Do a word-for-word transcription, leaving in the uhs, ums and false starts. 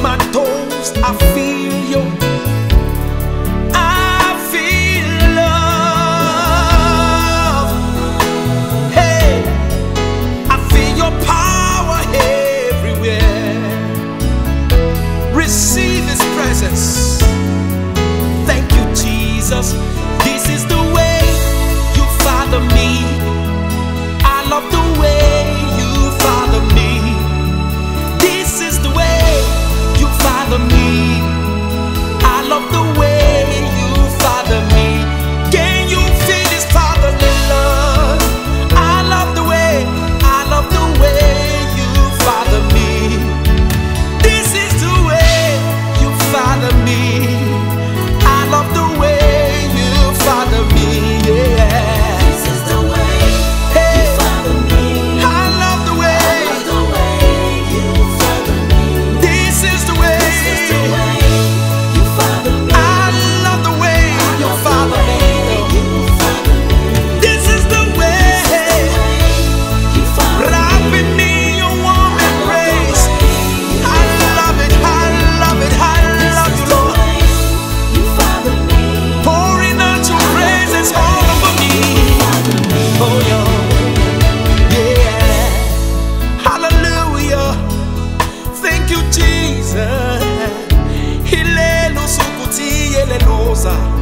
my toes, I feel you. I feel love. Hey, I feel your power everywhere. Receive His presence. Thank you, Jesus. This is the way you father me. I love the way you father me. This is the way you father me. I love the way you father me. Can you feel His fatherly love? I love the way, I love the way you father me. This is the way you father me. I love the way you father me. Yeah. This is the way you father me. I love the way you father me. This is the way. This is the way you father me. I love the way you father me. This is the way. You father me. Wrapping me in your warm embrace. I love it, I love it, I love you, Lord. You father me. Pouring out your praises all over me. Oh, yeah. Hallelujah. Thank you, Jesus. Hilelo sukuti yeleloza.